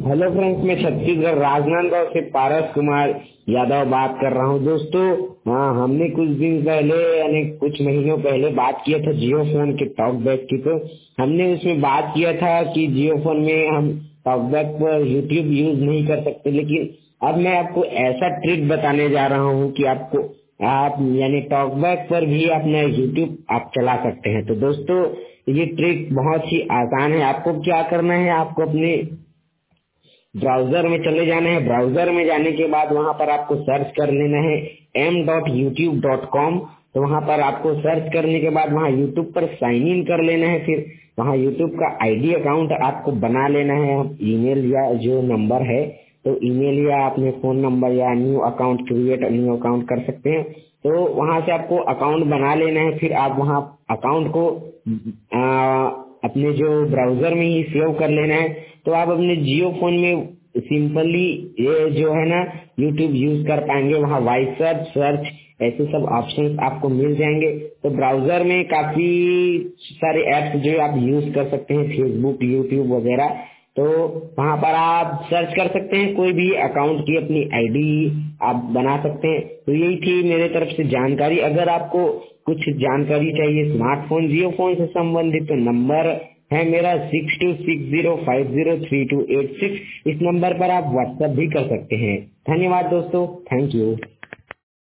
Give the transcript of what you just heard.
Hello friends, मैं छत्तीसगढ़ राजनांदगांव से पारस कुमार यादव बात कर रहा हूं। दोस्तों, हमने कुछ दिन पहले यानी कुछ महीनों पहले बात किया था जियो फोन के टॉकबैक की। तो हमने उसमें बात किया था कि जियो फोन में हम टॉकबैक पर यूट्यूब यूज नहीं कर सकते, लेकिन अब मैं आपको ऐसा ट्रिक बताने जा रहा हूं कि आप यानी टॉकबैक पर भी अपना यूट्यूब आप चला सकते हैं। तो दोस्तों, ये ट्रिक बहुत ही आसान है। आपको क्या करना है, आपको अपने ब्राउजर में चले जाना है। ब्राउजर में जाने के बाद वहां पर आपको सर्च कर लेना है m.youtube.com। तो वहां पर आपको सर्च करने के बाद वहां यूट्यूब पर साइन इन कर लेना है। फिर वहां यूट्यूब का आईडी अकाउंट आपको बना लेना है। ईमेल या जो नंबर है, तो ईमेल या अपने फोन नंबर या new account create new account कर सकते हैं। तो वहां से आपको अकाउंट बना लेना है। फिर आप वहां अकाउंट को अपने जो ब्राउजर में ही सेव कर लेना है। तो आप अपने जियो फोन में सिंपली ये जो है ना यूट्यूब यूज कर पाएंगे। वहाँ वॉइस सर्च ऐसे सब ऑप्शंस आपको मिल जाएंगे। तो ब्राउजर में काफी सारे ऐप्स जो आप यूज कर सकते हैं, फेसबुक, यूट्यूब वगैरह। तो वहाँ पर आप सर्च कर सकते हैं, कोई भी अकाउंट की अपनी आईडी आप बना सकते हैं। तो यही थी मेरे तरफ से जानकारी। अगर आपको कुछ जानकारी चाहिए स्मार्टफोन जियो फोन से संबंधित, तो नंबर है मेरा 6260503286। इस नंबर पर आप व्हाट्सएप भी कर सकते हैं। धन्यवाद दोस्तों, थैंक यू।